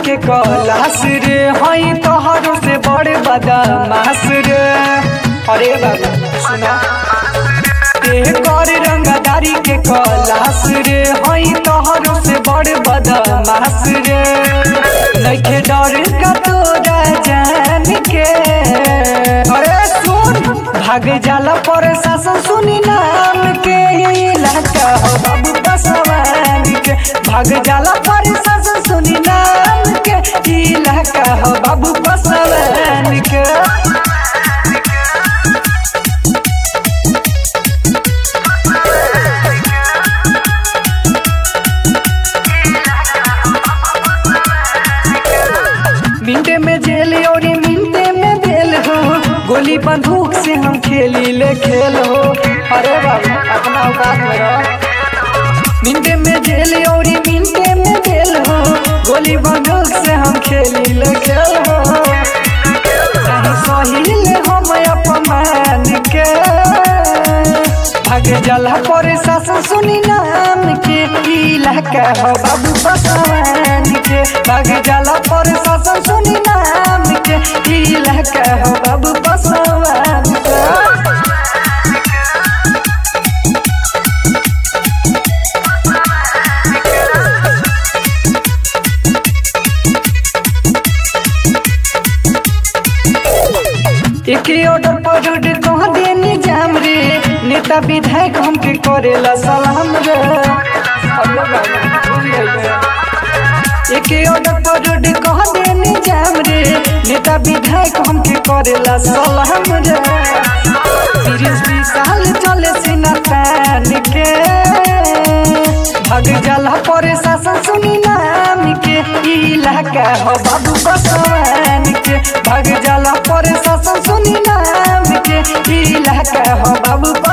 के कलास रे हई तोहरो से बड़े बदमाश रे। अरे बाबा सुना कर रंगदारी के कलास रे हई तोहरो से बड़े बदमाश रे। नइखे डर का तोरा जान के अरे सुन भाग जाला पर शासन सुनी नाम के इलाका हो बाबू पसवान के। भाग जाला पर शासन सुनी नाम के इलाका हो बाबू पसवान के। मिनटे में जेल और मिनटे में बेल हो गोली बंदूक से हम खेली ले खेल हो। अरे बाबा अपना औकात में रहो। मिनटे में जेल और मिनटे में बेल हो गोली बंदूक से हम खेली ले खेल हो। नहीं सही ले हम अपमान के भागे जाला पर शासन सुनी नाम के इलाका हो बाबू पसवान के। भागे जाला पर शासन सुनी नाम के इलाका हो बाबू पसवान के। एक ऑर्डर पर कह दे निजाम रे नेता विधायक हमके करेला सलाम रे। एक ऑर्डर पर कह दे निजाम रे नेता विधायक हमके करेला सलाम रे। 30 साल चले सीना तान के भाग जाला पर शासन सुनी नाम के इलाका हो बाबू पसवान के। भाग जाला पर शासन सुनी नाम के इलाका हो बाबू